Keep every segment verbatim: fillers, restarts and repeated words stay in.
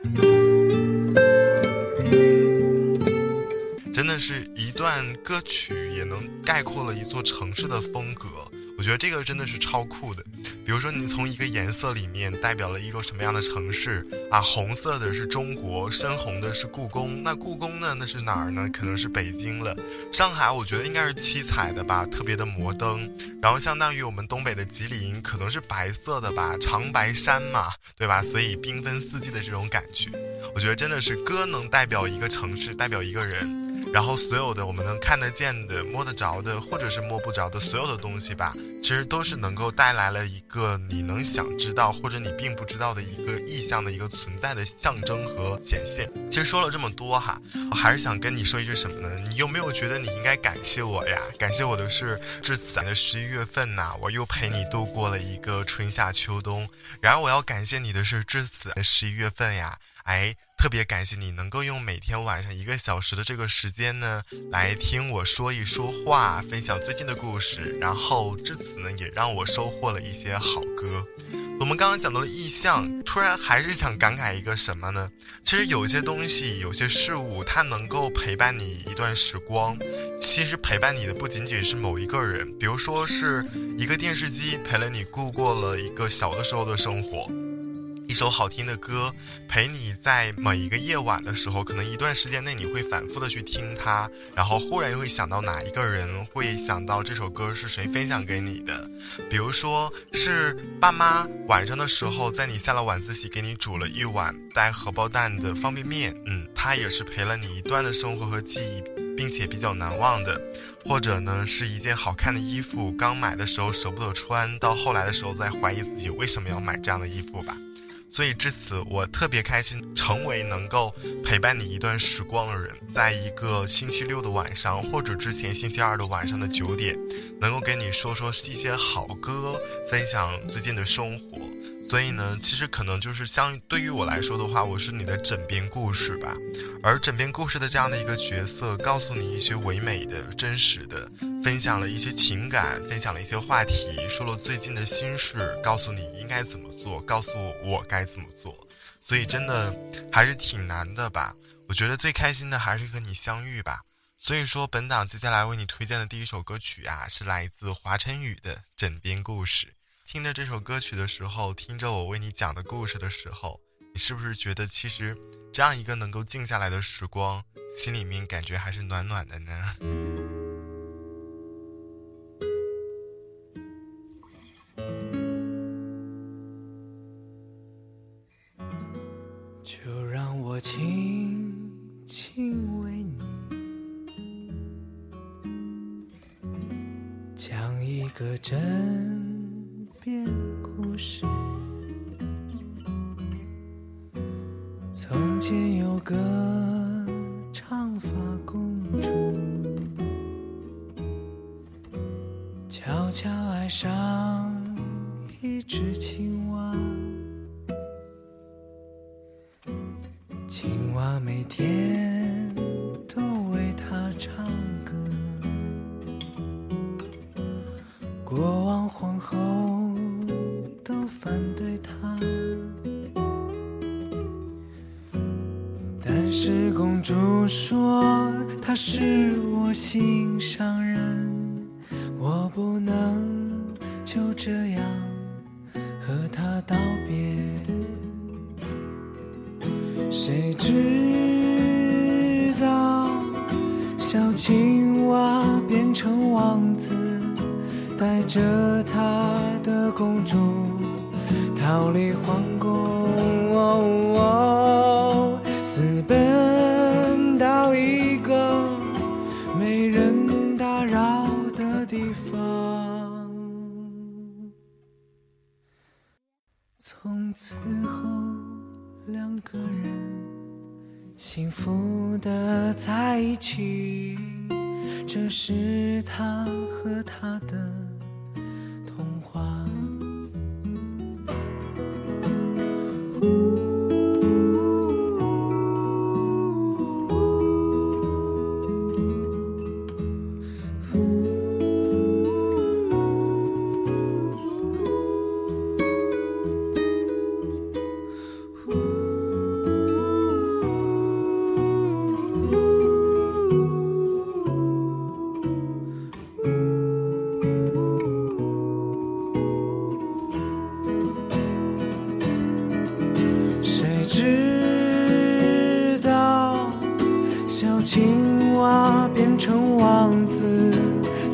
真的是一段歌曲也能概括了一座城市的风格，我觉得这个真的是超酷的。比如说你从一个颜色里面代表了一座什么样的城市啊，红色的是中国，深红的是故宫，那故宫呢，那是哪儿呢？可能是北京了。上海我觉得应该是七彩的吧，特别的摩登。然后相当于我们东北的吉林可能是白色的吧，长白山嘛，对吧？所以缤纷四季的这种感觉，我觉得真的是歌能代表一个城市，代表一个人。然后所有的我们能看得见的、摸得着的，或者是摸不着的所有的东西吧，其实都是能够带来了一个你能想知道或者你并不知道的一个意象的一个存在的象征和显现。其实说了这么多哈，我还是想跟你说一句什么呢？你有没有觉得你应该感谢我呀？感谢我的是至此的十一月份呐、啊，我又陪你度过了一个春夏秋冬。然而我要感谢你的是至此的十一月份呀，哎。特别感谢你能够用每天晚上一个小时的这个时间呢，来听我说一说话，分享最近的故事，然后至此呢，也让我收获了一些好歌。我们刚刚讲到了意象，突然还是想感慨一个什么呢？其实有些东西，有些事物，它能够陪伴你一段时光。其实陪伴你的不仅仅是某一个人，比如说是一个电视机陪了你度过了一个小的时候的生活。一首好听的歌陪你在每一个夜晚的时候，可能一段时间内你会反复的去听它，然后忽然又会想到哪一个人，会想到这首歌是谁分享给你的。比如说是爸妈晚上的时候在你下了晚自习给你煮了一碗带荷包蛋的方便面，嗯，它也是陪了你一段的生活和记忆，并且比较难忘的。或者呢是一件好看的衣服，刚买的时候舍不得穿，到后来的时候再怀疑自己为什么要买这样的衣服吧。所以至此我特别开心成为能够陪伴你一段时光的人，在一个星期六的晚上或者之前星期二的晚上的九点，能够跟你说说一些好歌，分享最近的生活。所以呢其实可能就是相对于我来说的话，我是你的枕边故事吧。而枕边故事的这样的一个角色，告诉你一些唯美的真实的，分享了一些情感，分享了一些话题，说了最近的心事，告诉你应该怎么做，告诉我该怎么做。所以真的还是挺难的吧。我觉得最开心的还是和你相遇吧。所以说本档接下来为你推荐的第一首歌曲啊，是来自华晨宇的枕边故事。听着这首歌曲的时候，听着我为你讲的故事的时候，你是不是觉得其实这样一个能够静下来的时光，心里面感觉还是暖暖的呢？ 就让我轻轻为你讲一个枕边故事。从前有个长发公主，悄悄爱上一只青蛙。青蛙每天都为她唱歌，国王皇后都反对她，但是公主说她是我心上人，我不能就这样和她道别。谁知道小青蛙变成王子，带着他的公主逃离皇宫，哦哦，私奔到一个没人打扰的地方。从此后两个人幸福的在一起，这是他和他的童话。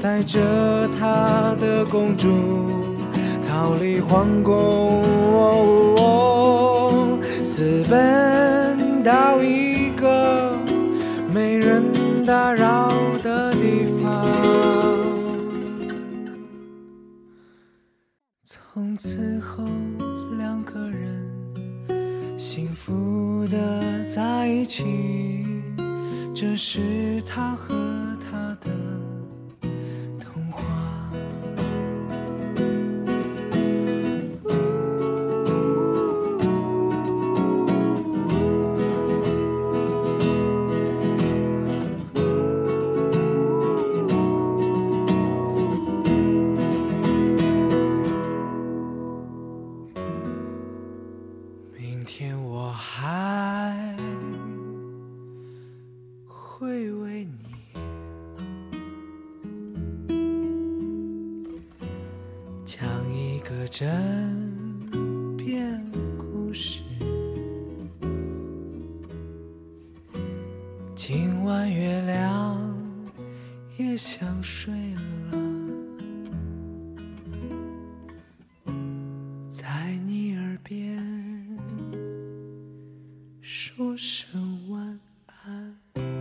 带着她的公主逃离皇宫，哦哦，私奔到一个没人打扰的地方。从此后两个人幸福的在一起，这是他和他的童话。明天我还会为你讲一个枕边故事。今晚月亮也想睡了，在你耳边说声晚安。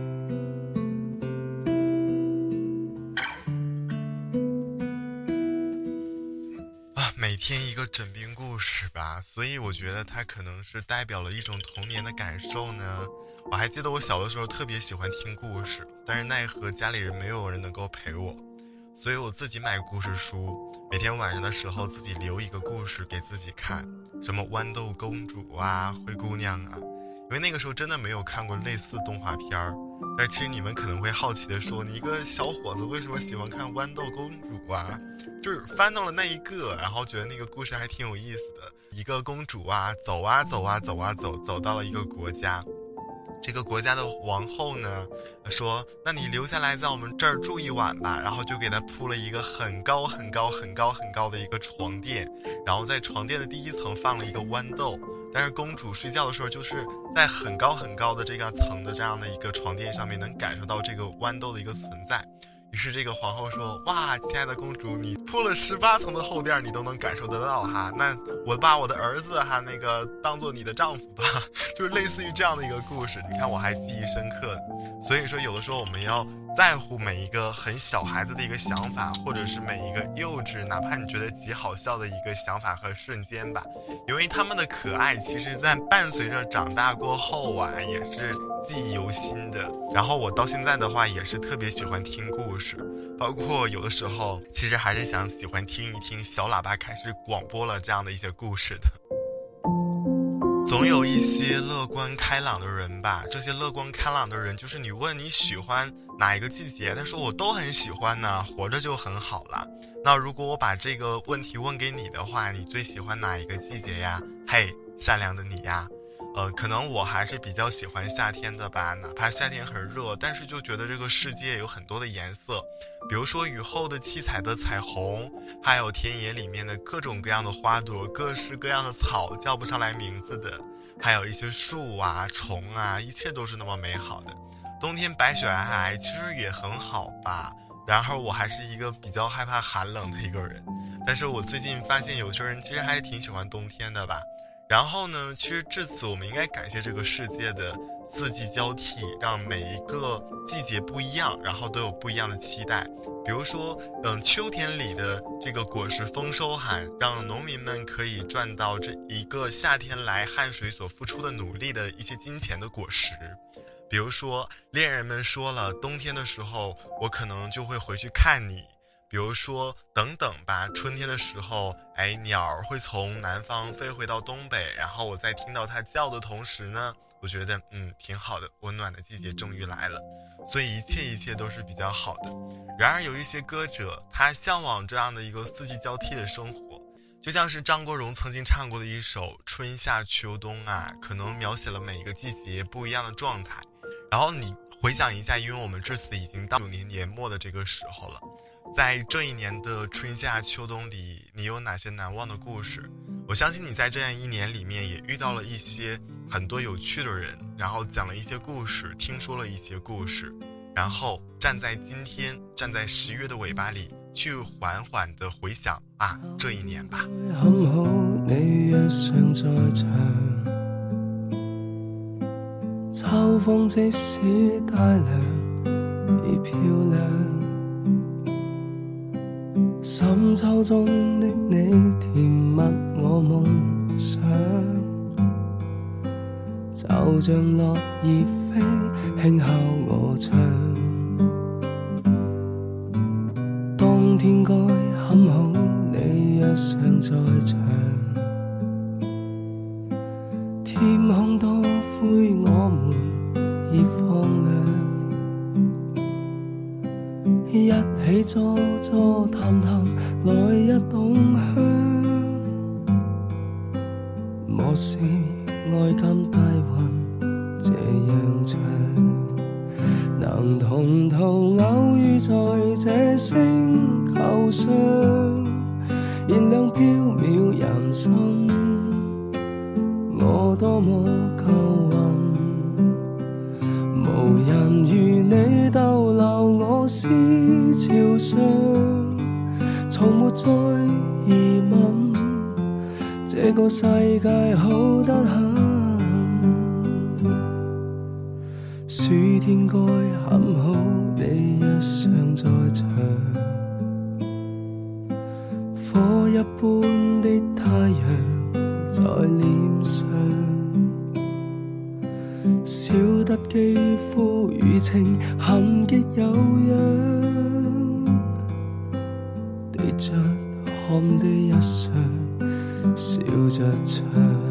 啊，每天一个枕边故事吧，所以我觉得它可能是代表了一种童年的感受呢。我还记得我小的时候特别喜欢听故事，但是奈何家里人没有人能够陪我，所以我自己买故事书，每天晚上的时候自己留一个故事给自己看，什么豌豆公主啊、灰姑娘啊，因为那个时候真的没有看过类似动画片儿。但是其实你们可能会好奇的说，你一个小伙子为什么喜欢看豌豆公主啊？就是翻到了那一个，然后觉得那个故事还挺有意思的。一个公主啊，走啊走啊走啊走，走到了一个国家。这个国家的王后呢说，那你留下来在我们这儿住一晚吧，然后就给她铺了一个很高很高很高很高的一个床垫，然后在床垫的第一层放了一个豌豆，但是公主睡觉的时候就是在很高很高的这个层的这样的一个床垫上面能感受到这个豌豆的一个存在。于是这个皇后说，哇，亲爱的公主，你铺了十八层的厚垫，你都能感受得到哈，那我把我的儿子哈那个当做你的丈夫吧，就是类似于这样的一个故事。你看我还记忆深刻的。所以说有的时候我们要在乎每一个很小孩子的一个想法，或者是每一个幼稚哪怕你觉得极好笑的一个想法和瞬间吧，因为他们的可爱其实在伴随着长大过后啊也是记忆犹新的。然后我到现在的话也是特别喜欢听故事，包括有的时候其实还是想喜欢听一听小喇叭开始广播了这样的一些故事的。总有一些乐观开朗的人吧，这些乐观开朗的人就是你问你喜欢哪一个季节，他说我都很喜欢呢，活着就很好了。那如果我把这个问题问给你的话，你最喜欢哪一个季节呀？嘿，善良的你呀。呃，可能我还是比较喜欢夏天的吧，哪怕夏天很热，但是就觉得这个世界有很多的颜色，比如说雨后的七彩的彩虹，还有田野里面的各种各样的花朵，各式各样的草，叫不上来名字的，还有一些树啊、虫啊，一切都是那么美好的。冬天白雪皑皑，其实也很好吧。然后我还是一个比较害怕寒冷的一个人，但是我最近发现有些人其实还是挺喜欢冬天的吧。然后呢，其实至此我们应该感谢这个世界的四季交替，让每一个季节不一样，然后都有不一样的期待。比如说嗯，秋天里的这个果实丰收喊，让农民们可以赚到这一个夏天来汗水所付出的努力的一些金钱的果实。比如说恋人们说了，冬天的时候我可能就会回去看你。比如说等等吧，春天的时候，哎，鸟会从南方飞回到东北，然后我在听到它叫的同时呢，我觉得嗯挺好的，温暖的季节终于来了。所以一切一切都是比较好的。然而有一些歌者，他向往这样的一个四季交替的生活，就像是张国荣曾经唱过的一首《春夏秋冬》啊，可能描写了每一个季节不一样的状态。然后你回想一下，因为我们至此已经到九年年末的这个时候了，在这一年的春夏秋冬里，你有哪些难忘的故事？我相信你在这样一年里面也遇到了一些很多有趣的人，然后讲了一些故事，听说了一些故事， 然后站在今天，站在十月的尾巴里，去缓缓地回想啊这一年吧。 很好，你若尚在場，秋風即使帶涼已漂亮，深秋中的你甜蜜我夢想，就像落葉飛輕敲我窗，冬天該很好，你若尚在場，天空多灰我們已放亮，一起坐坐談談來一桶香，莫視愛今大運這樣長，能同途偶遇在這星球上，燃亮飄渺人生，我多麼夠運，無人如你逗留我思潮上，從沒再疑問，這個世界好得很，暑天該很好，你若尚在場，火一般的太陽在臉上，笑得肌膚如情痕極有樣，對着看的一雙笑着唱。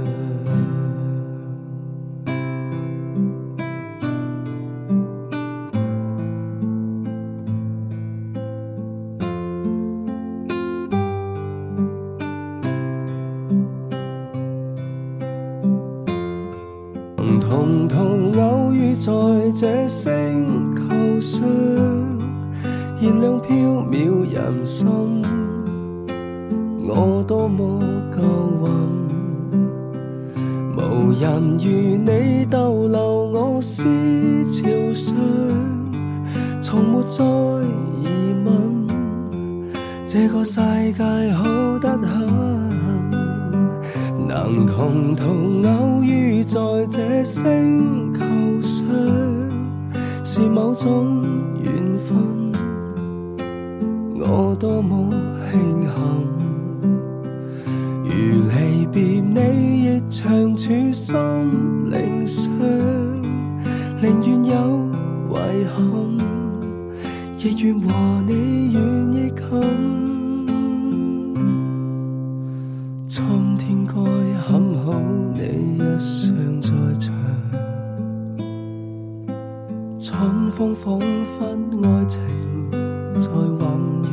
同途偶遇在這星球上，燃亮飄渺人生，我多麼夠運，無人如你逗留我思潮上，從沒再疑問，這個世界好得很，能同途偶遇在這星球上，是某種緣分，我多麼慶幸，如離別你亦長處心靈上，寧願有遺憾，亦願和你遠亦近，春天該很好，你若尚在場，春風彷彿愛情在醖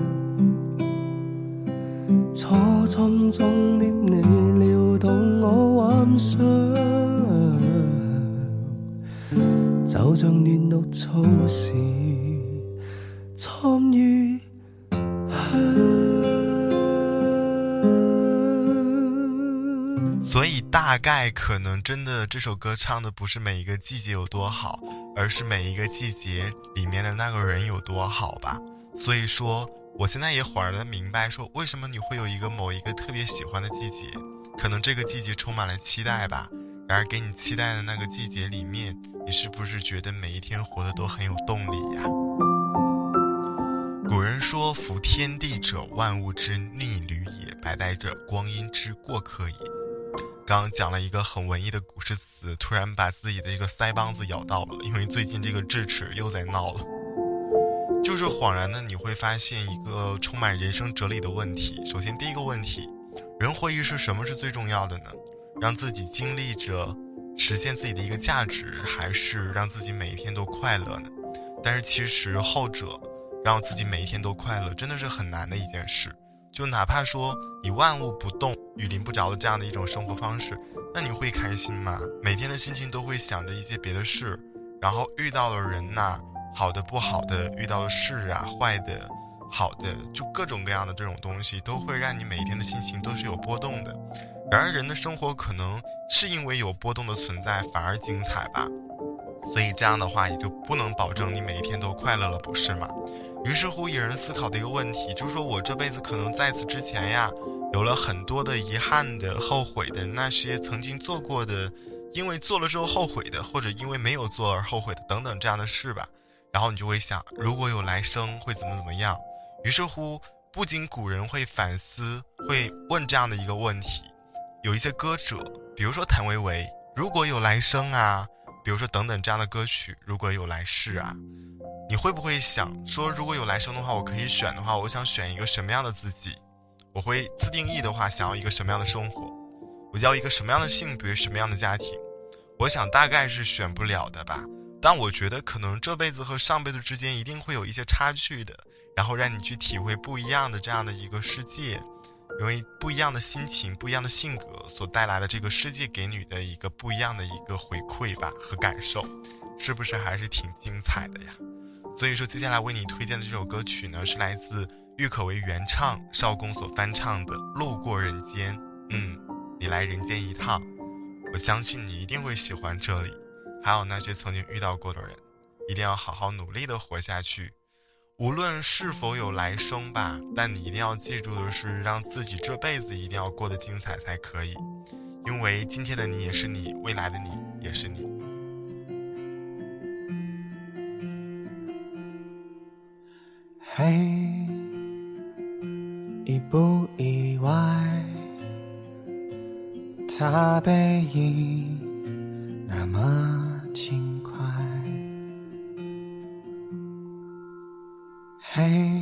釀，初春中的你撩動我幻想，就像嫩綠草時參與香。 所以大概可能真的这首歌唱的不是每一个季节有多好，而是每一个季节里面的那个人有多好吧。所以说我现在也恍然的明白说为什么你会有一个某一个特别喜欢的季节，可能这个季节充满了期待吧。然而给你期待的那个季节里面，你是不是觉得每一天活得都很有动力呀？古人说夫天地者，万物之逆旅也，百代者，光阴之过客也。刚刚讲了一个很文艺的古诗词，突然把自己的这个腮帮子咬到了，因为最近这个智齿又在闹了。就是恍然的你会发现一个充满人生哲理的问题。首先第一个问题，人活一世什么是最重要的呢？让自己经历着实现自己的一个价值，还是让自己每一天都快乐呢？但是其实后者让自己每一天都快乐真的是很难的一件事。就哪怕说你万物不动，雨淋不着的这样的一种生活方式，那你会开心吗？每天的心情都会想着一些别的事，然后遇到了人呐、啊，好的不好的，遇到了事啊，坏的好的，就各种各样的这种东西都会让你每一天的心情都是有波动的。然而人的生活可能是因为有波动的存在反而精彩吧。 所以这样的话也就不能保证你每一天都快乐了，不是吗？于是乎有人思考的一个问题就是说，我这辈子可能在此之前呀有了很多的遗憾的、后悔的，那些曾经做过的，因为做了之后后悔的，或者因为没有做而后悔的等等这样的事吧。然后你就会想，如果有来生会怎么怎么样。于是乎不仅古人会反思，会问这样的一个问题，有一些歌者，比如说谭维维，如果有来生啊，比如说等等这样的歌曲，如果有来世啊，你会不会想说，如果有来生的话，我可以选的话，我想选一个什么样的自己？我会自定义的话，想要一个什么样的生活？我要一个什么样的性别，什么样的家庭？我想大概是选不了的吧。但我觉得可能这辈子和上辈子之间一定会有一些差距的，然后让你去体会不一样的这样的一个世界，因为不一样的心情、不一样的性格所带来的这个世界给你的一个不一样的一个回馈吧和感受，是不是还是挺精彩的呀？所以说接下来为你推荐的这首歌曲呢，是来自郁可唯原唱，邵弓所翻唱的《路过人间》。嗯，你来人间一趟，我相信你一定会喜欢这里。还有那些曾经遇到过的人，一定要好好努力的活下去，无论是否有来生吧，但你一定要记住的是，让自己这辈子一定要过得精彩才可以，因为今天的你也是你，未来的你也是你。 嘿，意不意外？他背影那么轻快。嘿，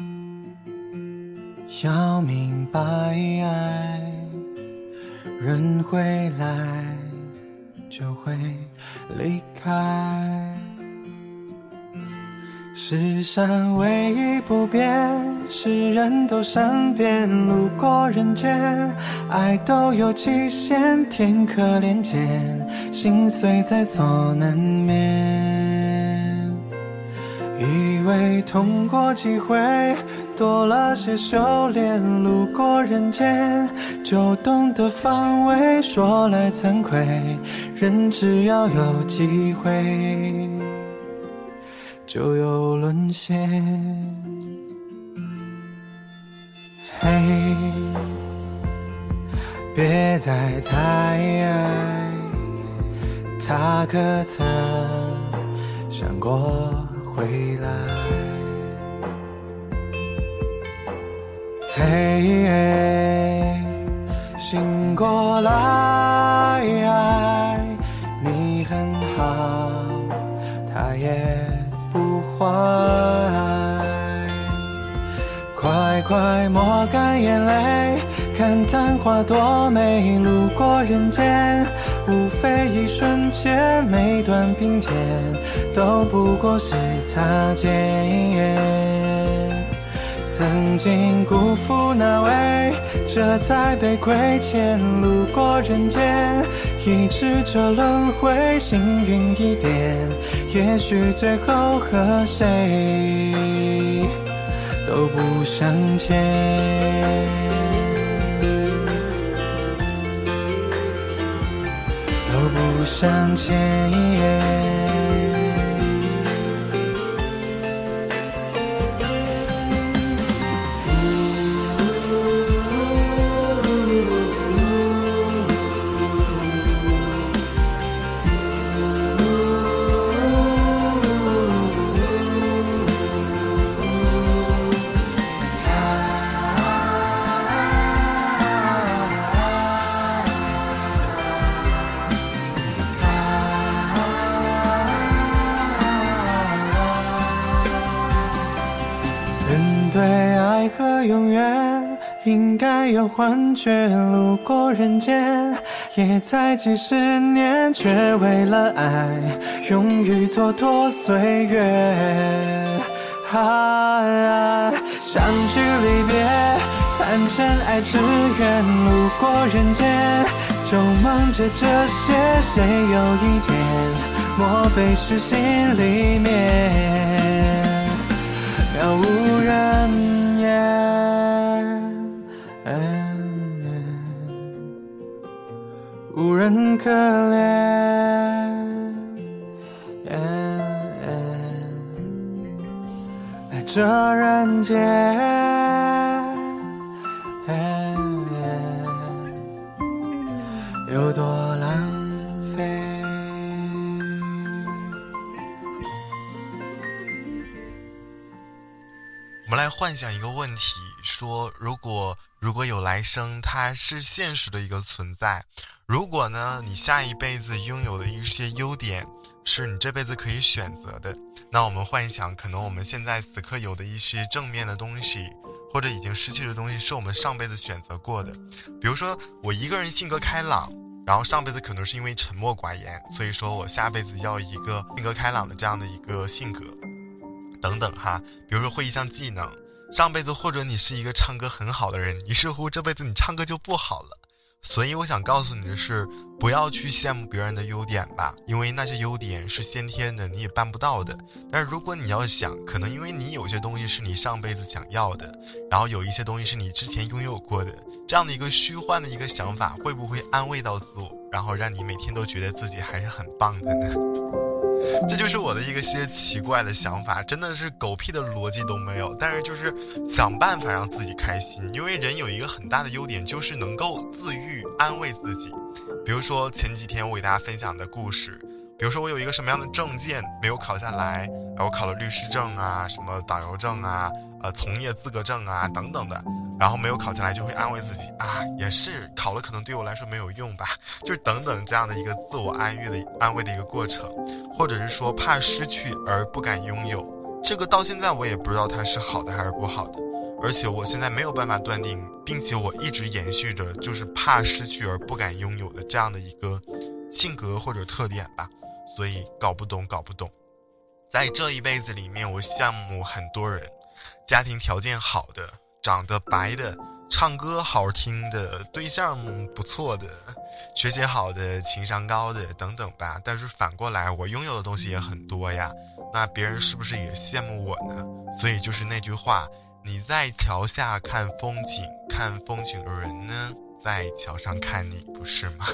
要明白，人会来就会离开。世上唯一不变，是人都善变，路过人间，爱都有期限，天可怜见，心碎在所难免。以为通过几回，多了些修炼，路过人间，就懂得防卫，说来惭愧，人只要有机会就有沦陷。嘿，别再猜，他可曾想过回来？嘿，嘿，醒过来，你很好，他也不坏，快快抹干眼泪，看昙花多美，路过人间，无非一瞬间，每段并肩都不过是擦肩。曾经辜负那位，这才被亏欠，路过人间，一直这轮回，幸运一点，也许最后和谁都不相欠，都不相欠。对爱和永远应该有幻觉，路过人间也才几十年，却为了爱勇于蹉跎岁月。啊，相聚离别，谈真爱之缘，路过人间就忙着这些，谁有意见？莫非是心里面渺无人烟，无人可怜， 这人间有多浪费。 我们来幻想一个问题，说如果如果有来生，它是现实的一个存在，如果呢你下一辈子拥有的一些优点是你这辈子可以选择的，那我们幻想可能我们现在此刻有的一些正面的东西或者已经失去的东西是我们上辈子选择过的。比如说我一个人性格开朗，然后上辈子可能是因为沉默寡言，所以说我下辈子要一个性格开朗的这样的一个性格等等哈。比如说会一项技能，上辈子或者你是一个唱歌很好的人，于是乎这辈子你唱歌就不好了。所以我想告诉你的是，不要去羡慕别人的优点吧，因为那些优点是先天的，你也办不到的。但是如果你要想，可能因为你有些东西是你上辈子想要的，然后有一些东西是你之前拥有过的，这样的一个虚幻的一个想法会不会安慰到自我，然后让你每天都觉得自己还是很棒的呢？这就是我的一个些奇怪的想法，真的是狗屁的逻辑都没有，但是就是想办法让自己开心。因为人有一个很大的优点，就是能够自愈安慰自己。比如说前几天我给大家分享的故事，比如说我有一个什么样的证件没有考下来，我考了律师证啊，什么导游证啊，呃，从业资格证啊等等的，然后没有考下来就会安慰自己啊，也是考了可能对我来说没有用吧，就是等等这样的一个自我安慰的安慰的一个过程。或者是说怕失去而不敢拥有，这个到现在我也不知道它是好的还是不好的，而且我现在没有办法断定，并且我一直延续着就是怕失去而不敢拥有的这样的一个性格或者特点吧，所以搞不懂搞不懂。在这一辈子里面，我羡慕很多人，家庭条件好的，长得白的，唱歌好听的，对象不错的，学习好的，情商高的等等吧。但是反过来我拥有的东西也很多呀，那别人是不是也羡慕我呢？所以就是那句话，你在桥下看风景，看风景的人呢在桥上看你，不是吗？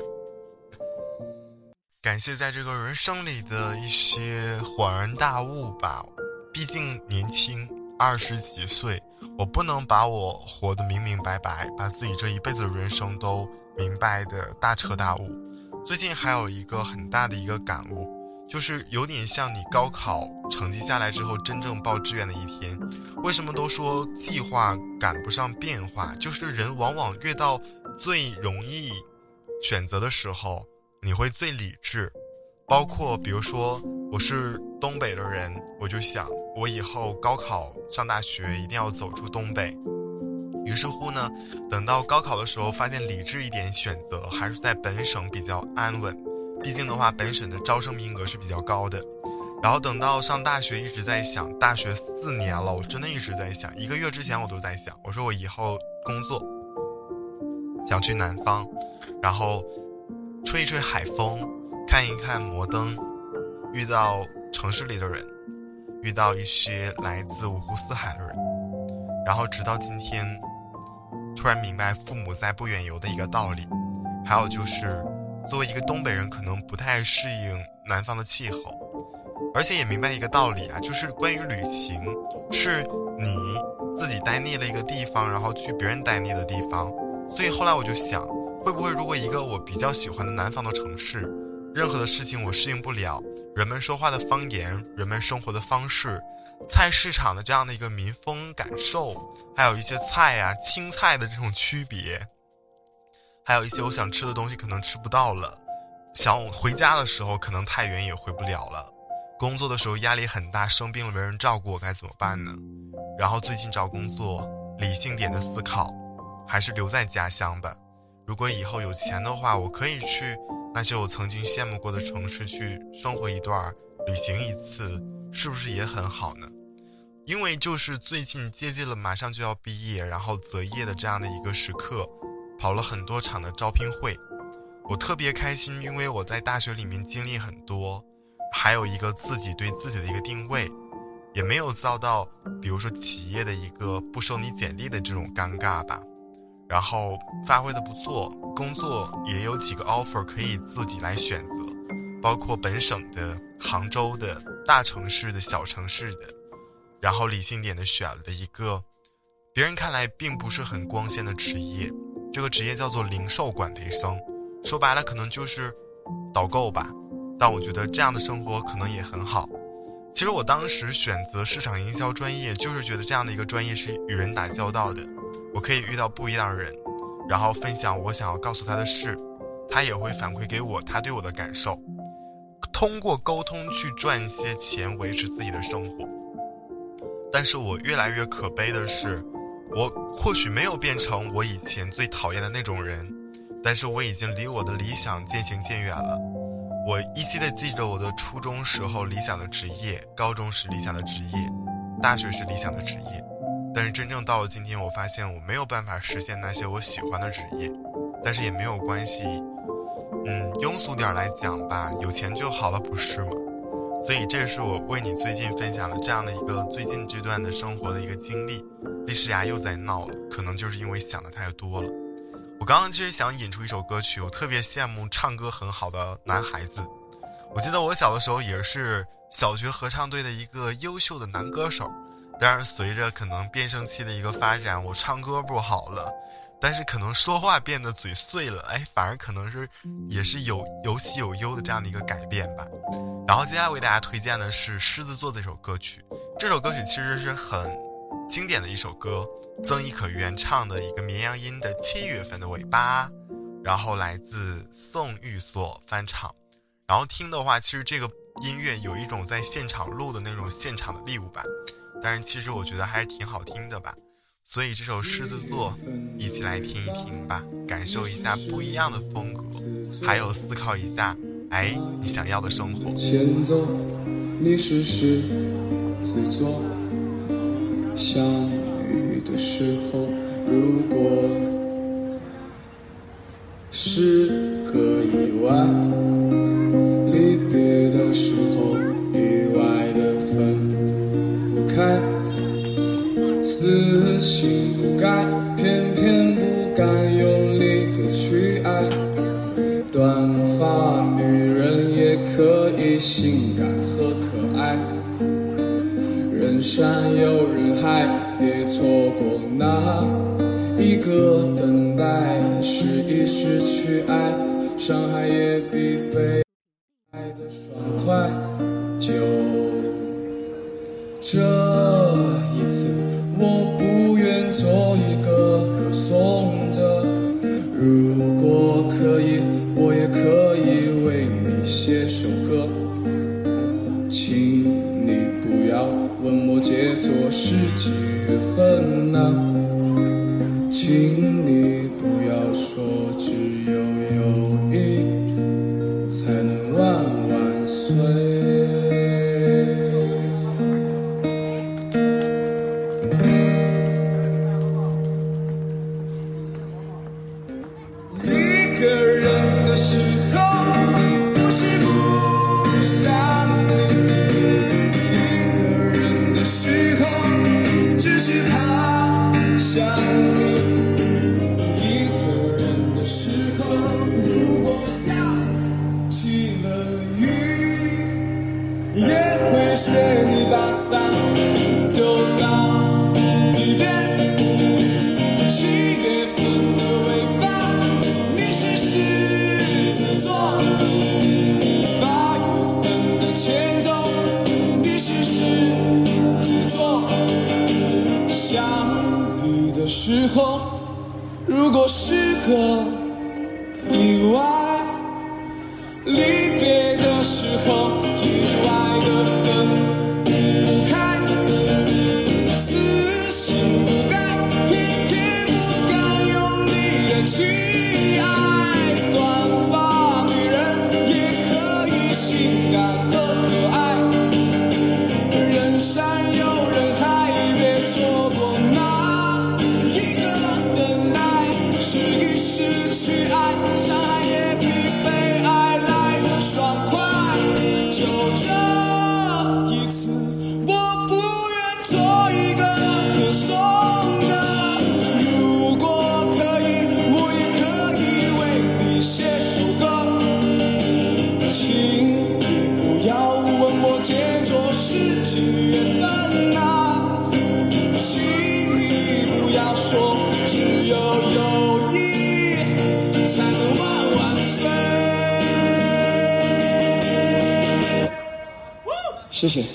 感谢在这个人生里的一些恍然大悟吧，毕竟年轻二十几岁，我不能把我活得明明白白，把自己这一辈子的人生都明白的大彻大悟。最近还有一个很大的一个感悟，就是有点像你高考成绩下来之后真正报志愿的一天。为什么都说计划赶不上变化，就是人往往越到最容易选择的时候你会最理智。包括比如说我是东北的人，我就想我以后高考上大学一定要走出东北，于是乎呢，等到高考的时候发现理智一点选择还是在本省比较安稳，毕竟的话本省的招生名额是比较高的。然后等到上大学一直在想，大学四年了，我真的一直在想，一个月之前我都在想，我说我以后工作想去南方，然后吹一吹海风，看一看摩登，遇到城市里的人，遇到一些来自五湖四海的人，然后直到今天突然明白父母在不远游的一个道理。还有就是作为一个东北人可能不太适应南方的气候，而且也明白一个道理啊，就是关于旅行是你自己待腻了一个地方，然后去别人待腻的地方。所以后来我就想，会不会如果一个我比较喜欢的南方的城市，任何的事情我适应不了，人们说话的方言，人们生活的方式，菜市场的这样的一个民风感受，还有一些菜啊青菜的这种区别，还有一些我想吃的东西可能吃不到了，想回家的时候可能太远也回不了了，工作的时候压力很大，生病了没人照顾我该怎么办呢？然后最近找工作，理性点的思考，还是留在家乡吧。如果以后有钱的话，我可以去那些我曾经羡慕过的城市去生活一段，旅行一次，是不是也很好呢？因为就是最近接近了马上就要毕业，然后择业的这样的一个时刻，跑了很多场的招聘会，我特别开心，因为我在大学里面经历很多，还有一个自己对自己的一个定位，也没有遭到比如说企业的一个不收你简历的这种尴尬吧。然后发挥的不错，工作也有几个 offer 可以自己来选择，包括本省的、杭州的、大城市的、小城市的。 然后理性点的选了一个别人看来并不是很光鲜的职业，这个职业叫做零售管培生，说白了可能就是导购吧，但我觉得这样的生活可能也很好。其实我当时选择市场营销专业，就是觉得这样的一个专业是与人打交道的，我可以遇到不一样的人，然后分享我想要告诉他的事，他也会反馈给我他对我的感受，通过沟通去赚一些钱维持自己的生活。但是我越来越可悲的是，我或许没有变成我以前最讨厌的那种人，但是我已经离我的理想渐行渐远了。我依稀的记着我的初中时候理想的职业，高中时理想的职业，大学时理想的职业，但是真正到了今天，我发现我没有办法实现那些我喜欢的职业。但是也没有关系，嗯，庸俗点来讲吧，有钱就好了，不是吗？所以这是我为你最近分享的这样的一个最近这段的生活的一个经历。丽诗雅又在闹了，可能就是因为想的太多了。我刚刚其实想引出一首歌曲，我特别羡慕唱歌很好的男孩子。我记得我小的时候也是小学合唱队的一个优秀的男歌手，但是随着可能变声期的一个发展，我唱歌不好了，但是可能说话变得嘴碎了，哎，反而可能是也是有有喜有忧的这样的一个改变吧。然后接下来为大家推荐的是狮子座这首歌曲，这首歌曲其实是很经典的一首歌，曾轶可原唱的一个绵羊音的七月份的尾巴，然后来自宋玉所翻唱。然后听的话，其实这个音乐有一种在现场录的那种现场的力度感，但是其实我觉得还是挺好听的吧。所以这首狮子座一起来听一听吧，感受一下不一样的风格，还有思考一下哎你想要的生活。 前走你是狮子座，相遇的时候如果是个意外，离别的时候意外的分不开，死性不改，偏偏不敢用力的去爱。短发女人也可以性感和可爱，人山有人海，别错过那一个等待。试一试去爱，伤害也比被爱的爽快。就这一次，我不愿做一个歌颂者，如果可以，我也可以为你写首歌。请你不要问我节奏是几月份啊，请你不要说只有友谊才能万万岁。一个人的时候不是不想你，一个人的时候只是怕想你，一个人的时候如果下起了雨，也会学你把伞丢到一边。七月份的尾巴你是狮子座，八月份的前奏你是狮子座，相遇的时候如果是个意外，离别的时候意外的分不开，死性不改，偏偏不敢用力的去爱。短发女人也可以性感和可爱，人山有人海，别错过那一个等待。试一试谢谢。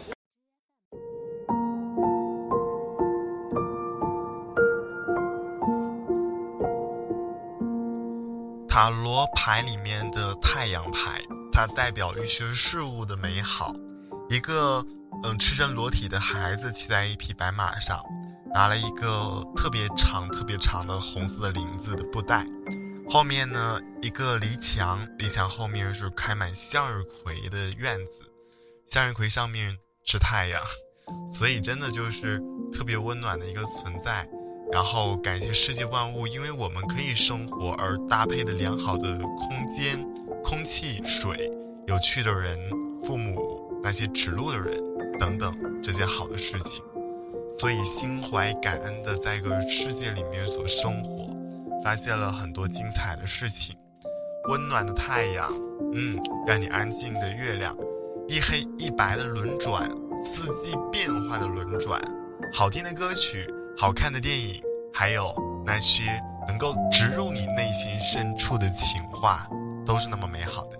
塔罗牌里面的太阳牌，它代表一些事物的美好。一个嗯赤身裸体的孩子骑在一匹白马上，拿了一个特别长特别长的红色的林子的布袋，后面呢一个篱墙，篱墙后面是开满向日葵的院子，向日葵上面是太阳，所以真的就是特别温暖的一个存在。然后感谢世界万物因为我们可以生活而搭配的良好的空间、空气、水、有趣的人、父母、那些指路的人等等这些好的事情，所以心怀感恩的在一个世界里面所生活，发现了很多精彩的事情。温暖的太阳，嗯，让你安静的月亮，一黑一白的轮转，四季变换的轮转，好听的歌曲，好看的电影，还有那些能够植入你内心深处的情话，都是那么美好的。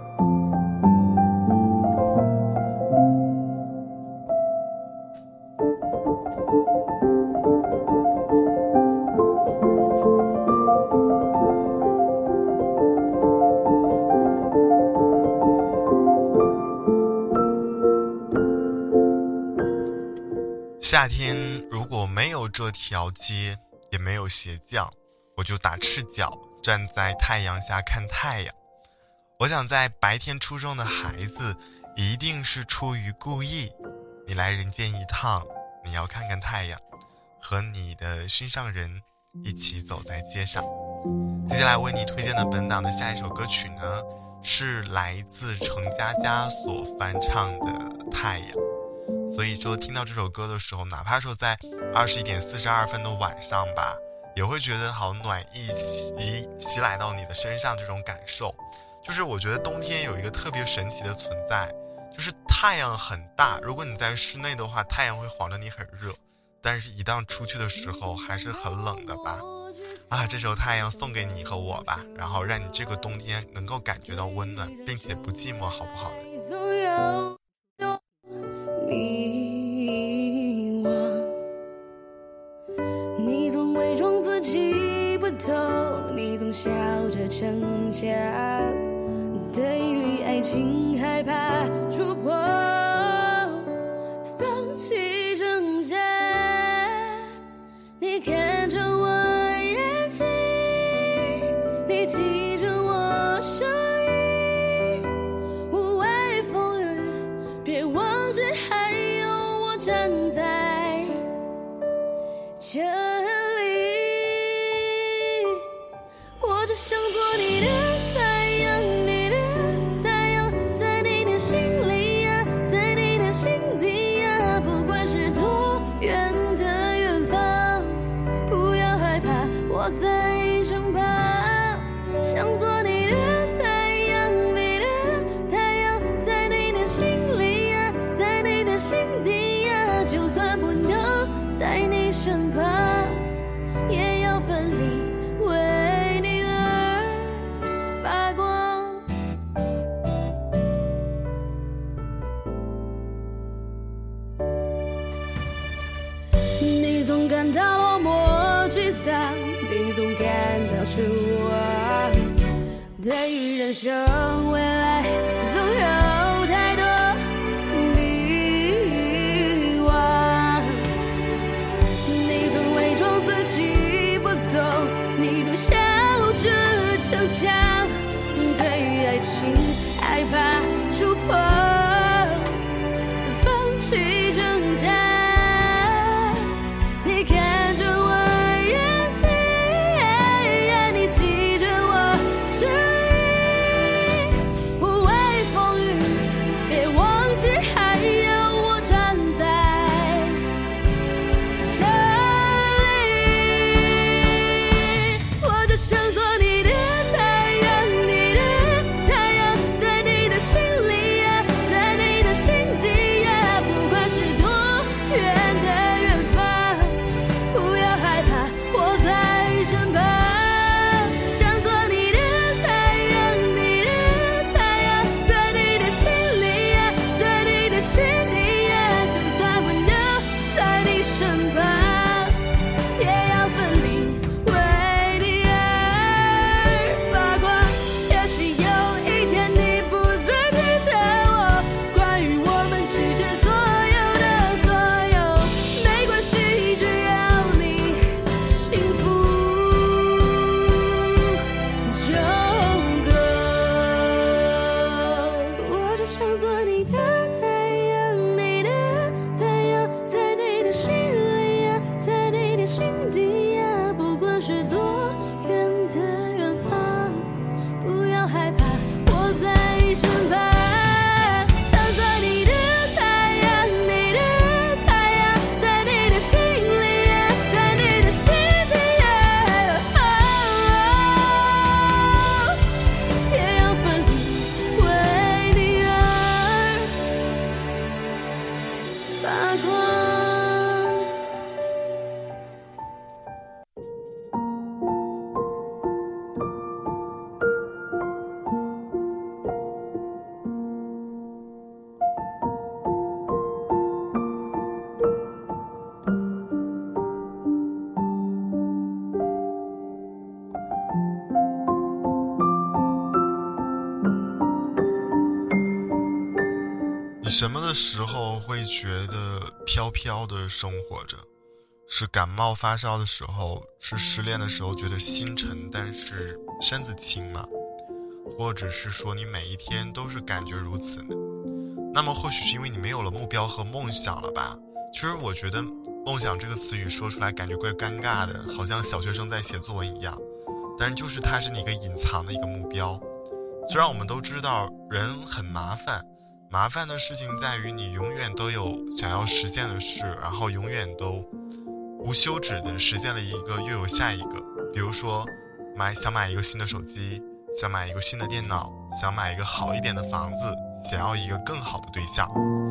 夏天如果没有这条街，也没有鞋匠，我就打赤脚站在太阳下看太阳。我想在白天出生的孩子一定是出于故意，你来人间一趟，你要看看太阳，和你的心上人一起走在街上。接下来为你推荐的本档的下一首歌曲呢，是来自程佳佳所翻唱的《太阳》。所以说听到这首歌的时候，哪怕说在二十一点四十二分的晚上吧，也会觉得好暖意袭袭来到你的身上。这种感受就是我觉得冬天有一个特别神奇的存在，就是太阳很大，如果你在室内的话，太阳会晃着你很热，但是一旦出去的时候还是很冷的吧。啊，这首太阳送给你和我吧，然后让你这个冬天能够感觉到温暖并且不寂寞，好不好呢？ 迷惘，你总伪装自己不懂，你总笑着逞强，对于爱情害怕触碰，放弃挣扎。你看着我眼睛，你记着我声音，无畏风雨，别忘记还有我站在这里。我只想做你的太阳，你的太阳，在你的心里呀，在你的心底呀，不管是多远的远方，不要害怕，我在身旁。想做你的太阳，你的太阳，在你的心里呀，在你的心底呀，就算不能在你身旁，也要奋力为你而发光。你总感到落寞沮丧，你总感到失望，对于人生未来总有太多迷惘，你总伪装自己不懂，你总笑着逞强，对于爱情害怕触碰，放弃挣扎。你看着我眼睛，你记着我声音，无畏风雨，别忘记还有我站在这里。我就想做你的太阳，你的太阳，在你的心里呀， 你什么的时候会觉得飘飘的生活着？是感冒发烧的时候，是失恋的时候觉得心沉但是身子轻吗？或者是说你每一天都是感觉如此呢？那么或许是因为你没有了目标和梦想了吧？其实我觉得梦想这个词语说出来感觉怪尴尬的，好像小学生在写作文一样，但是就是它是你一个隐藏的一个目标。虽然我们都知道人很麻烦，麻烦的事情在于你永远都有想要实现的事，然后永远都无休止的实现了一个又有下一个。比如说买想买一个新的手机，想买一个新的电脑，想买一个好一点的房子，想要一个更好的对象。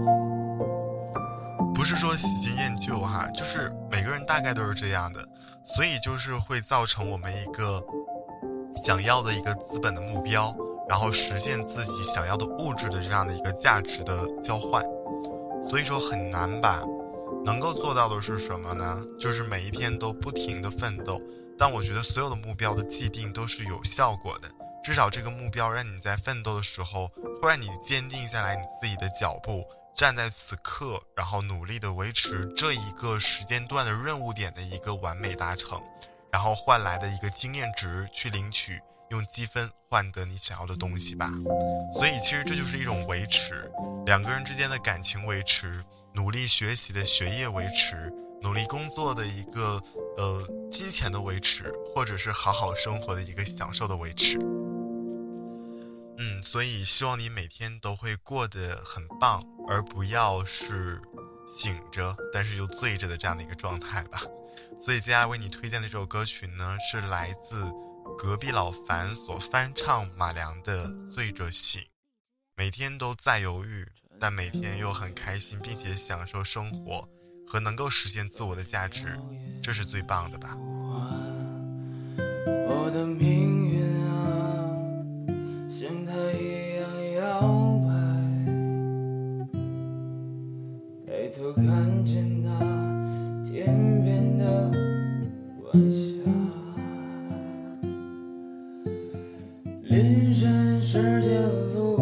不是说喜新厌旧哈，就是每个人大概都是这样的，所以就是会造成我们一个想要的一个资本的目标，然后实现自己想要的物质的这样的一个价值的交换。所以说很难吧。能够做到的是什么呢？就是每一天都不停的奋斗。但我觉得所有的目标的既定都是有效果的，至少这个目标让你在奋斗的时候会让你坚定下来你自己的脚步，站在此刻，然后努力的维持这一个时间段的任务点的一个完美达成，然后换来的一个经验值去领取，用积分换得你想要的东西吧。所以其实这就是一种维持，两个人之间的感情维持，努力学习的学业维持，努力工作的一个呃金钱的维持，或者是好好生活的一个享受的维持。嗯，所以希望你每天都会过得很棒，而不要是醒着但是又醉着的这样的一个状态吧。所以接下来为你推荐的这首歌曲呢，是来自隔壁老樊所翻唱马良的《醉着醒》。每天都在犹豫，但每天又很开心，并且享受生活和能够实现自我的价值，这是最棒的吧。 我的命运啊，像它一样摇摆，抬头看见那天边的晚霞，林深时间路，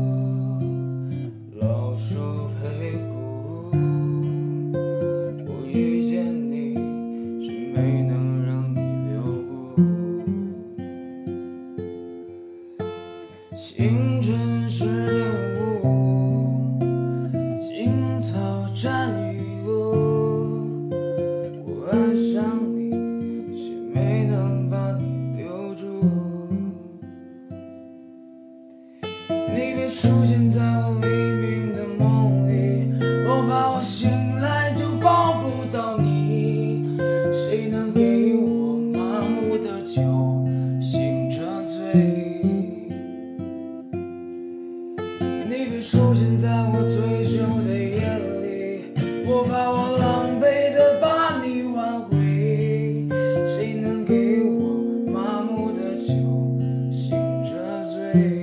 老树陪骨，我遇见你却没能让你留步。青春是烟雾，青草占雨露，我爱上你却没能把你留住。你别出现在我黎明的梦里，我怕我醒来就抱不到你。谁能给我麻木的酒，醒着醉？你别出现在我最久的夜里，我怕我狼狈的把你挽回。谁能给我麻木的酒，醒着醉？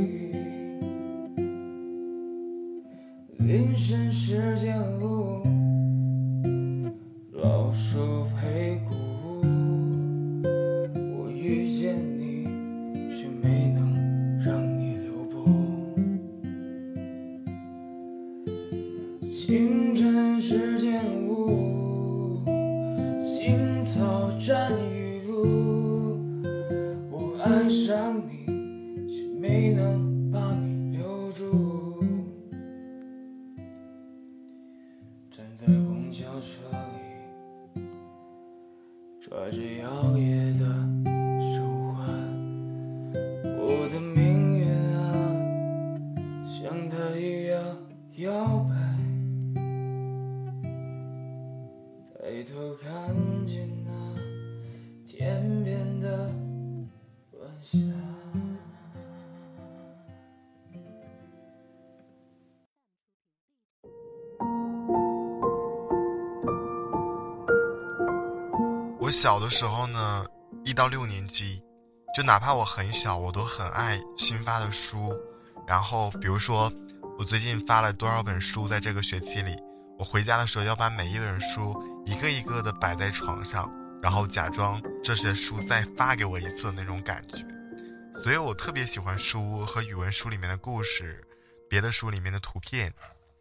林深时间路，老树陪骨，我遇见你却没能让你留步。清晨时间雾，青草占雨露，我爱上你却没能把你留住。站在公交车里，抓着摇曳的手环，我的命运啊，像它一样摇摆，抬头看见那天边的晚霞。 我小的时候呢，一到六年级，就哪怕我很小，我都很爱新发的书。然后比如说我最近发了多少本书在这个学期里，我回家的时候要把每一本书一个一个的摆在床上，然后假装这些书再发给我一次的那种感觉。所以我特别喜欢书和语文书里面的故事，别的书里面的图片，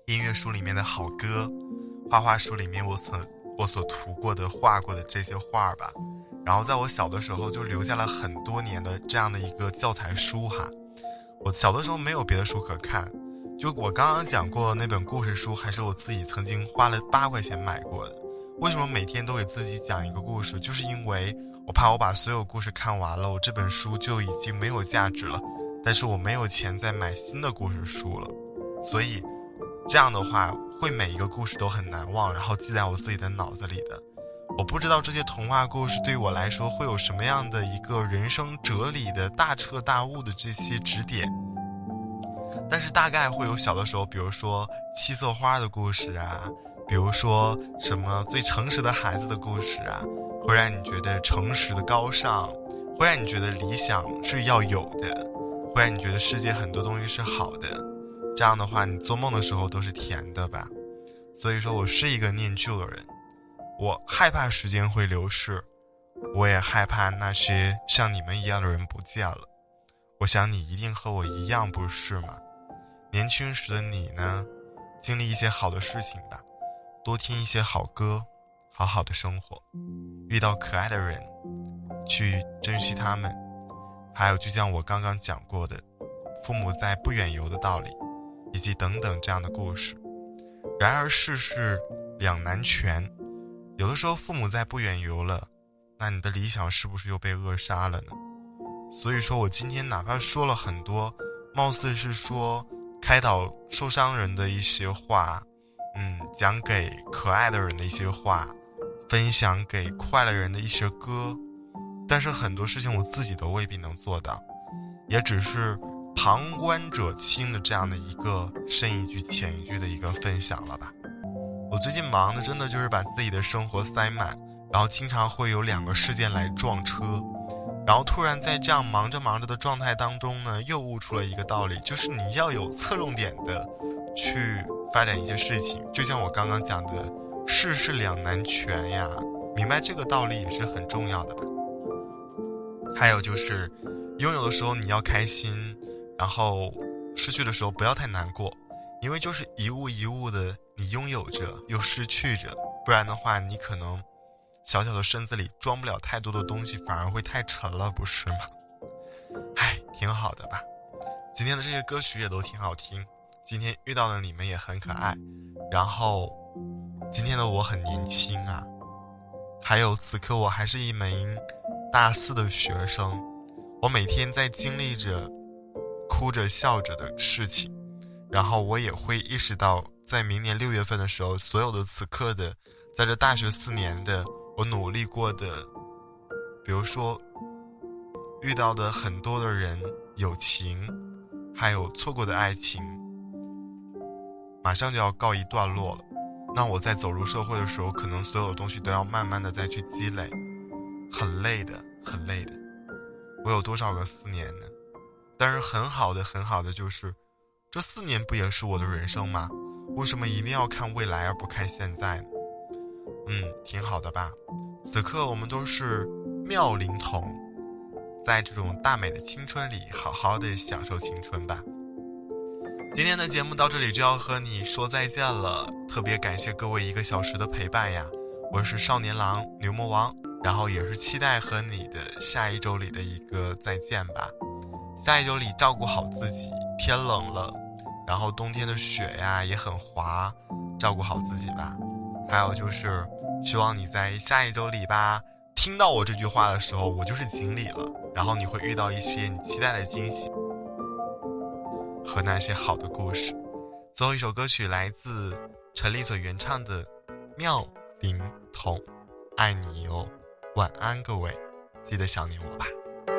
音乐书里面的好歌，画画书里面我所我所涂过的画过的这些画吧，然后在我小的时候就留下了很多年的这样的一个教材书哈。我小的时候没有别的书可看，就我刚刚讲过那本故事书还是我自己曾经花了八块钱买过的。为什么每天都给自己讲一个故事，就是因为我怕我把所有故事看完了，我这本书就已经没有价值了，但是我没有钱再买新的故事书了，所以这样的话会每一个故事都很难忘，然后记在我自己的脑子里的。我不知道这些童话故事对于我来说会有什么样的一个人生哲理的大彻大悟的这些指点，但是大概会有小的时候，比如说七色花的故事啊，比如说什么最诚实的孩子的故事啊，会让你觉得诚实的高尚，会让你觉得理想是要有的，会让你觉得世界很多东西是好的，这样的话你做梦的时候都是甜的吧。所以说我是一个念旧的人，我害怕时间会流逝，我也害怕那些像你们一样的人不见了。我想你一定和我一样，不是吗？年轻时的你呢，经历一些好的事情吧，多听一些好歌，好好的生活，遇到可爱的人去珍惜他们，还有就像我刚刚讲过的父母在不远游的道理，以及等等这样的故事。然而世事两难全，有的时候父母在不远游了，那你的理想是不是又被扼杀了呢？所以说我今天哪怕说了很多貌似是说开导受伤人的一些话，嗯，讲给可爱的人的一些话，分享给快乐人的一些歌，但是很多事情我自己都未必能做到，也只是旁观者清的这样的一个深一句浅一句的一个分享了吧。我最近忙的真的就是把自己的生活塞满，然后经常会有两个事件来撞车，然后突然在这样忙着忙着的状态当中呢，又悟出了一个道理，就是你要有侧重点的去发展一些事情，就像我刚刚讲的世事两难全呀，明白这个道理也是很重要的吧。还有就是拥有的时候你要开心，然后失去的时候不要太难过，因为就是一物一物的你拥有着又失去着，不然的话你可能小小的身子里装不了太多的东西，反而会太沉了，不是吗？唉，挺好的吧。今天的这些歌曲也都挺好听，今天遇到的你们也很可爱，然后今天的我很年轻啊，还有此刻我还是一名大四的学生，我每天在经历着哭着笑着的事情，然后我也会意识到在明年六月份的时候，所有的此刻的在这大学四年的我努力过的，比如说遇到的很多的人，友情还有错过的爱情马上就要告一段落了。那我在走入社会的时候，可能所有的东西都要慢慢的再去积累，很累的很累的。我有多少个四年呢？但是很好的很好的就是这四年不也是我的人生吗？为什么一定要看未来而不看现在呢？嗯，挺好的吧。此刻我们都是妙龄童，在这种大美的青春里好好的享受青春吧。今天的节目到这里就要和你说再见了，特别感谢各位一个小时的陪伴呀。我是少年郎牛魔王，然后也是期待和你的下一周里的一个再见吧。下一周里照顾好自己，天冷了，然后冬天的雪呀也很滑，照顾好自己吧。还有就是希望你在下一周里吧，听到我这句话的时候，我就是锦鲤了，然后你会遇到一些你期待的惊喜和那些好的故事。最后一首歌曲来自陈粒所原唱的妙龄童，爱你哟，晚安各位，记得想念我吧。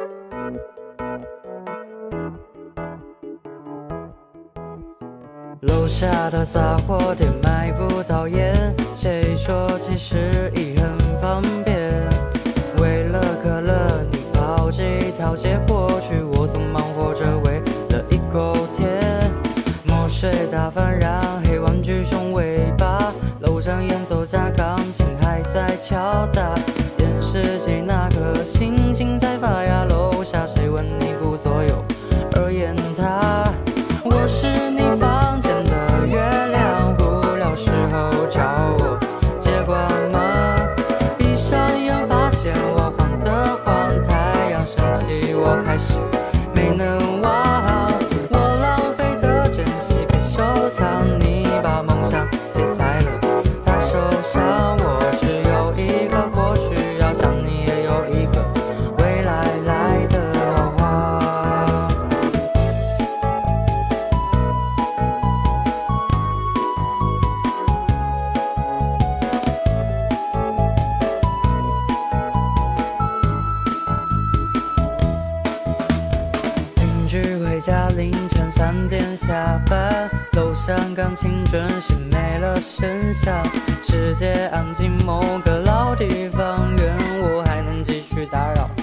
楼下的杂货店买不到烟，谁说其实已很方便？为了可乐你跑几条街过去，我匆忙活着为了一口甜。墨水打翻让黑玩具熊尾巴，楼上演奏家钢琴还在敲打，电视机那颗星星在发芽，楼下谁问你顾所有而言他，我是你房间的月亮。 凌晨三点下班，楼上钢琴准是没了声响，世界安静某个老地方，愿我还能继续打扰。